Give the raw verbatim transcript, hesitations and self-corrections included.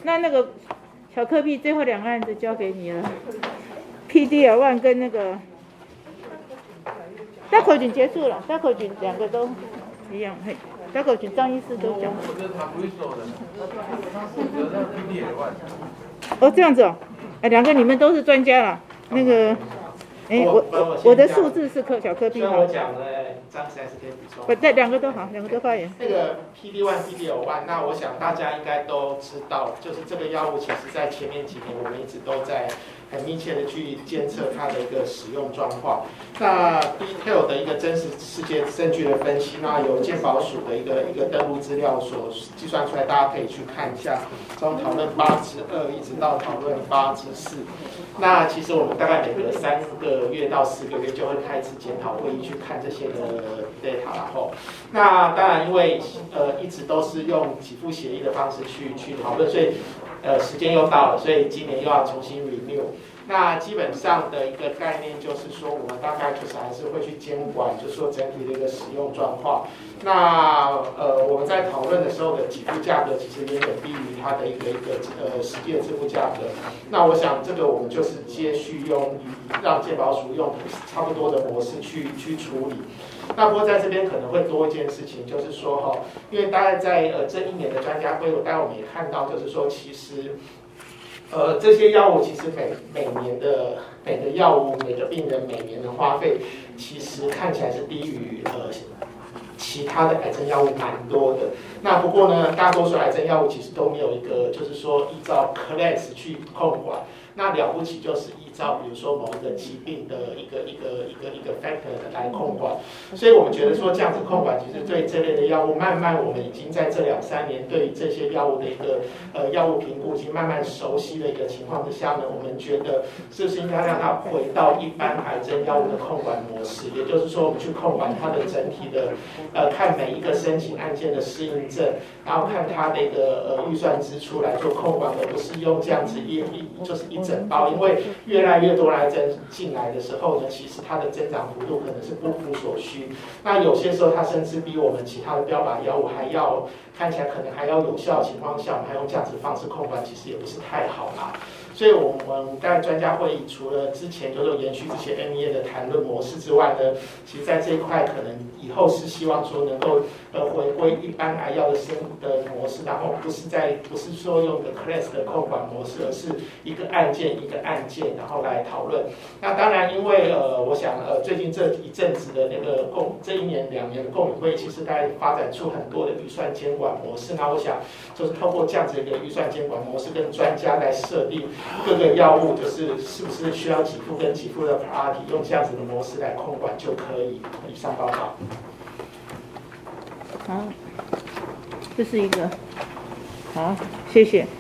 那那个小科比最后两个案子交给你了 ，P D L 一跟那个大口菌结束了，大口菌两个都一样，嘿，大口菌张医师都讲。哦，这样子哦，哎，两个你们都是专家啦，那个。哎，我我我的数字是科小科 P 好。我讲了，张实在是可以补充。 不，对，两个都好，两个都发言。 那个 P D 一、P D L 一，那我想大家应该都知道，就是这个药物其实在前面几年我们一直都在很密切的去监测它的一个使用状况。那 detail 的一个真实世界证据的分析，那有健保署的一个一个登录资料所计算出来，大家可以去看一下。从讨论八之二一直到讨论八之四。那其实我们大概每隔三个月到四个月就会开一次检讨会议，去看这些的 data。然后，那当然因为呃一直都是用给付协议的方式去去讨论，所以呃时间又到了，所以今年又要重新 renew。那基本上的一个概念就是说，我们大概就是还是会去监管，就是说整体的一个使用状况。那呃我们在讨论的时候的给付价格其实远远低于它的一个一个呃实际的支付价格。那我想这个我们就是接续用让健保署用差不多的模式去去处理。那不过在这边可能会多一件事情，就是说哈，因为大概在呃这一年的专家会，我待会我们也看到，就是说其实。呃，这些药物其实每每年的每个药物每个病人每年的花费，其实看起来是低于呃其他的癌症药物蛮多的。那不过呢，大多数癌症药物其实都没有一个就是说依照 class 去控管。那了不起就是依照比如说某一个疾病的一个一个一个一个 factor 来控管。所以我们觉得说这样子控管，其实对这类的药物，慢慢我们已经在这两三年对这些药物的一个呃药物评估已经慢慢熟悉的一个情况之下呢，我们觉得是不是应该让它回到一般癌症药物的控管模式，也就是说我们去控管它的整体的呃看每一个申请案件的适应症，然后看它的一个呃预算支出来做控管，而不是用这样子一一就是一整包，因为越来越多癌症进来的时候呢，其实它的增长幅度可能是不符所需。那有些时候它甚至比我们其他的标靶药物还要看起来可能还要有效的情况下，我们还用这样子的方式控管，其实也不是太好啦。所以我们在专家会议除了之前就是延续之前 M E A 的谈论模式之外呢，其实在这一块可能以后是希望说能够呃回归一般癌药的生的模式，然后不是在不是说用个 class 的控管模式，而是一个案件一个案件然后来讨论。那当然因为呃我想呃最近这一阵子的那个共这一年两年的共理会，其实大概发展出很多的预算监管模式。那我想就是透过这样子一个预算监管模式，跟专家来设定各个药物就是是不是需要给付跟给付的 priority， 用这样子的模式来控管就可以。以上报告。 好，这是一个好，谢谢。